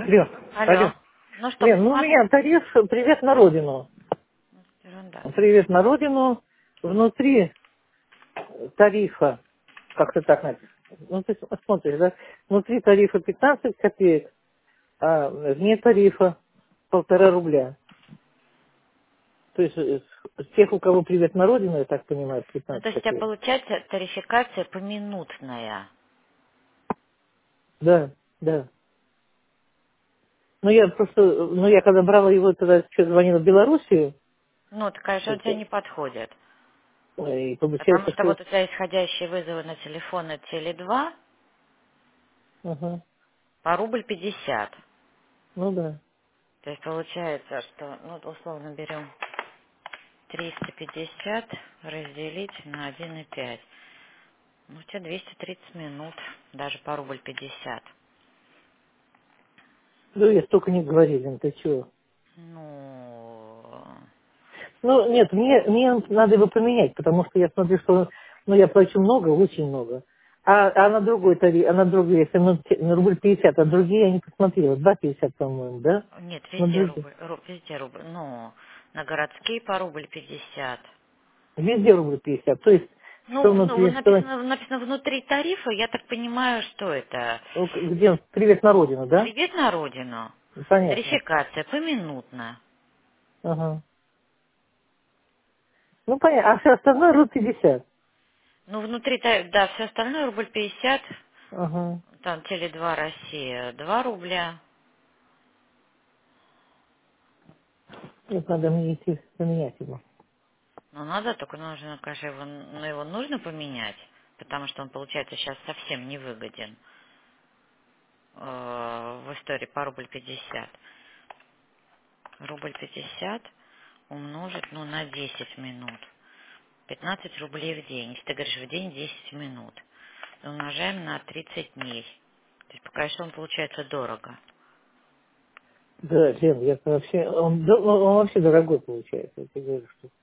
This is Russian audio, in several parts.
Алло, алло. Алло. Ну что, Лен, ну у меня тариф «Привет на родину». ерунда. «Привет на родину». Внутри тарифа, как-то так написано. Ну, ты смотришь, да? Внутри тарифа 15 копеек, а вне тарифа 1,5 рубля. То есть с тех, у кого «Привет на родину», я так понимаю, Ну, 15 то есть у тебя копеек. получается тарификация поминутная. Да, да. Ну, я просто, ну, я когда брала его, тогда еще звонила в Белоруссию, Ну, это, конечно, у тебя не подходит. и Потому получается, что что... вот у тебя исходящие вызовы на телефон и Теле2 Ага, по рубль 50. ну да. То есть получается, что, ну, вот условно берем 350 разделить на 1,5. Ну, у тебя 230 минут, даже по рубль 50. Да я столько не говорили, ну ты чего? Ну, Ну, нет, мне надо его поменять, потому что я смотрю, что ну, я плачу много, очень много. А на другой тариф, а на другой, если на рубль 50, а другие я не посмотрела, 2,50, по-моему, да? нет, На везде другие. рубль, везде рубль. Ну, на городские по рубль 50. Везде рубль 50. То есть, что Ну, внутри, что написано внутри тарифа, я так понимаю, что это ну, где привет на родину, да? привет на родину, Ну, понятно. тарификация поминутно. Ага. Ну, понятно. А все остальное рубль 50. Ну, внутри, да, все остальное рубль 50, Ага. там Теле2 Россия 2 рубля. Нет, надо мне идти поменять его. Ну, надо, только нужно, конечно, его нужно поменять, потому что он, получается, сейчас совсем не выгоден в истории по рубль 50. Рубль 50 умножить, ну, на 10 минут. 15 рублей в день. Если ты говоришь в день 10 минут, умножаем на 30 дней. То есть пока что он получается дорого. Да, Лен, я вообще, он вообще дорогой получается, я тебе говорю, что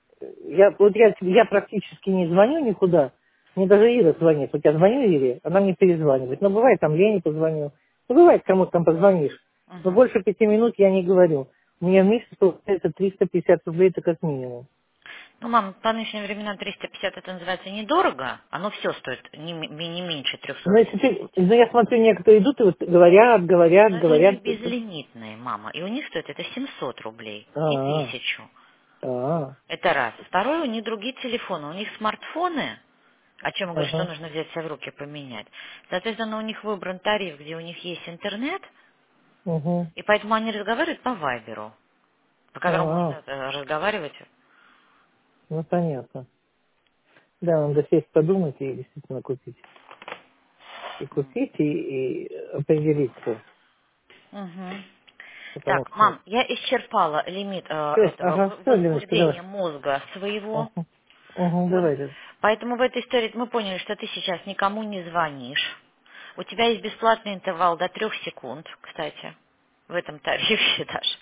я практически не звоню никуда. Мне даже Ира звонит. Вот я звоню Ире, она мне перезванивает. Но бывает там Лене позвоню. Ну, бывает, кому-то там позвонишь. Но Мгм. больше 5 минут я не говорю. У меня в месяц получается 350 рублей, это как минимум. Ну, мам, по нынешним временам 350 это называется недорого. Оно все стоит не меньше Но 300 если рублей ты, будет. ну, я смотрю, некоторые идут и вот говорят, говорят, Но это у них говорят. безлимитные, мама. И у них стоит это 700 рублей, не А, 1000. а, Это раз. Второе, у них другие телефоны. У них смартфоны, о чем я говорю, что ага, нужно взять себя в руки поменять. Соответственно, у них выбран тариф, где у них есть интернет, угу, и поэтому они разговаривают по вайберу, по которому а, можно разговаривать. ну понятно. Да, надо сесть подумать и действительно купить. И купить, и определиться. Мгм. Потому Так, что... мам, я исчерпала лимит Все, этого ага, все, Леночка, давай. возбуждения мозга своего. Угу, угу, Вот. давай, Лен. Поэтому в этой истории мы поняли, что ты сейчас никому не звонишь. У тебя есть бесплатный интервал до 3 секунд, кстати, в этом тарифе даже.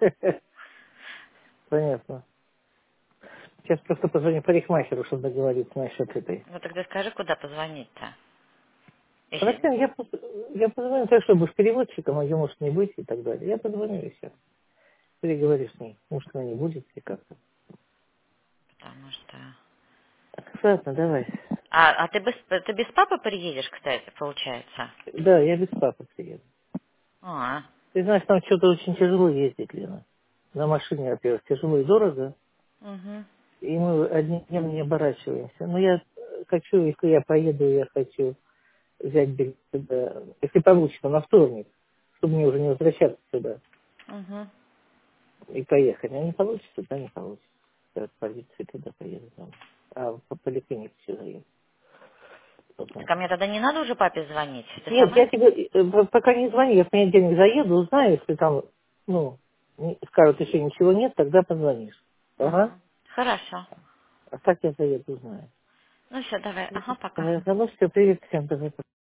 Понятно. Сейчас просто позвоню парикмахеру, чтобы договориться насчет этой. Ну тогда скажи, куда позвонить-то? Если... Хорошо, я позвоню, так что будешь переводчиком, а ее может не быть и так далее. Я позвоню и все. Переговоришь с ней. Может, она не будет и как-то. Потому что... Ладно, давай. А ты без папы приедешь, кстати, получается? Да, я без папы приеду. А, Ты знаешь, там что-то очень тяжело ездить, Лена. На машине, во-первых, тяжело и дорого. угу, И мы одним днем не оборачиваемся. Но я хочу, если я поеду, я хочу взять билет сюда, если получится, на вторник, чтобы мне уже не возвращаться сюда угу. и поехать. А не получится, да, не получится. Я от полиции туда поеду там. А по поликлинике сюда еду. Так а мне тогда не надо уже папе звонить? Ты Нет, сама? я тебе пока не звони, я в понедельник заеду, узнаю, если там, ну, скажут, еще ничего нет, тогда позвонишь. Ага. Угу. Хорошо. А так я заеду, узнаю. Ну все, давай. Ага, пока. Ну, все, привет всем, давай.